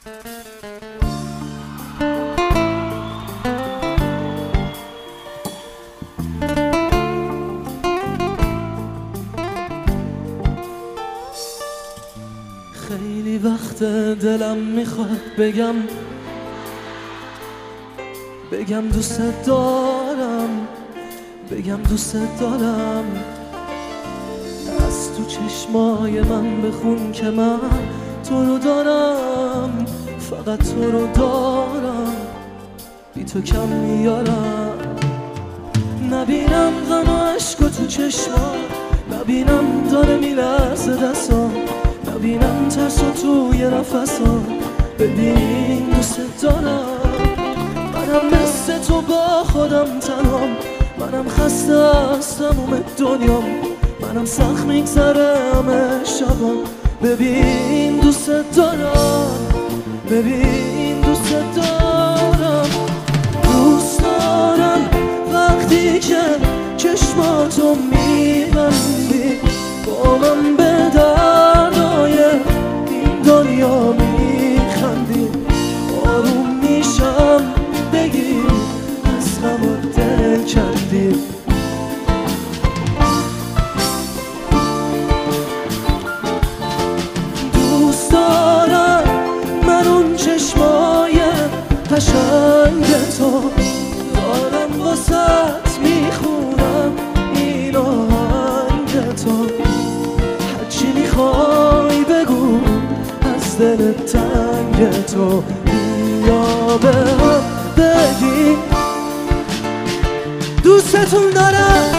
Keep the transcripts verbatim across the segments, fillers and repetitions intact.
خیلی وقت دلم میخواد بگم بگم دوست دارم، بگم دوست دارم. از تو چشمای من بخون که من تو رو دارم، فقط تو رو دارم، بی تو کم میارم. نبینم غم و عشق و تو چشما، نبینم داره میلرزه دستام، نبینم ترس و توی نفسام. ببین دوست دارم، منم مثل تو با خودم تنهام، منم خسته از تموم دنیام، منم سخت میگذره همه شبام. ببین دوست دارم، ببین دوست دارم، دوست دارم وقتی که چشماتو میبندی با من به دردای این دنیا میخندی. آروم میشم بگی از غم و دل کردی. دوست دارم من اون چشمای قشنگ تو دارم واسط میخونم این آهنگ تو. هرچی میخوای بگو از دل تنگ تو، بیا به هم بگی دوستتون دارم.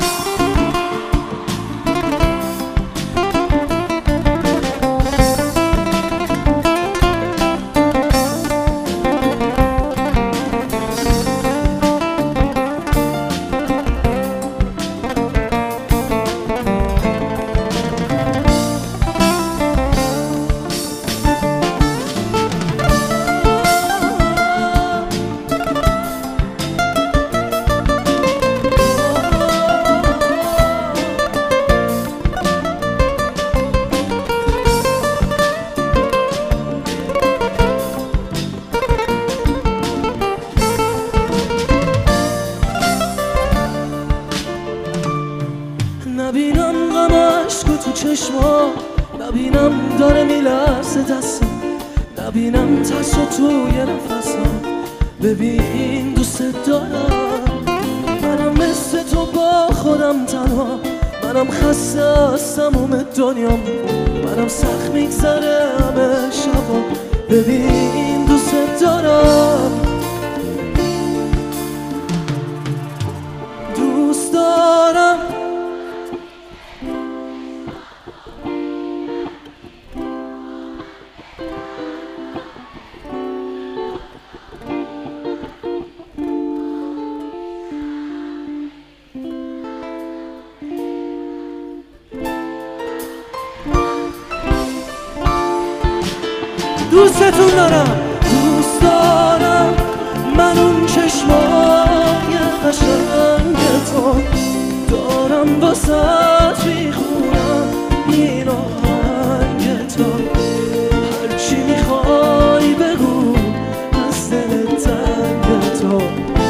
نبینم غم عشق تو چشما، نبینم داره میلرزه دستم، نبینم ترس و توی نفسم. ببین دوست دارم، منم مثل تو با خودم تنها، منم خسته از تموم دنیام، منم سخت میگذره همه شبا. ببین دوست دارم، دوست دارم. دوستتون دارم، دوست دارم من اون چشمای قشنگ تو دارم واسط میخونم این آهنگ تو. هرچی میخوای بگو از دل تنگ تو.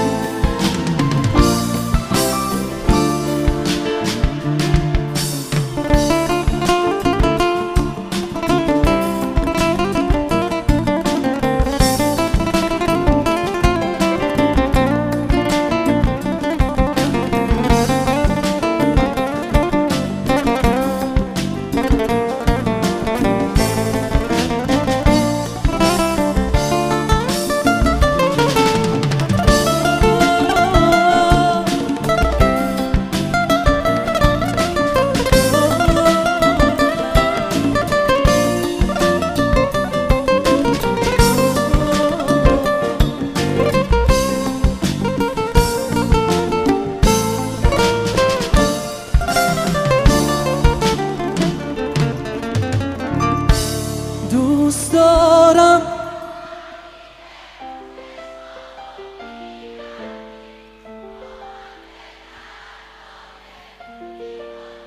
دوست دارم.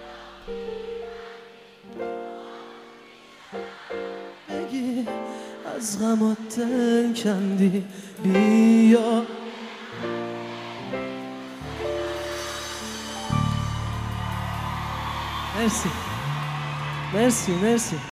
بگی از غمت دل کندی بیا. مرسی مرسی مرسی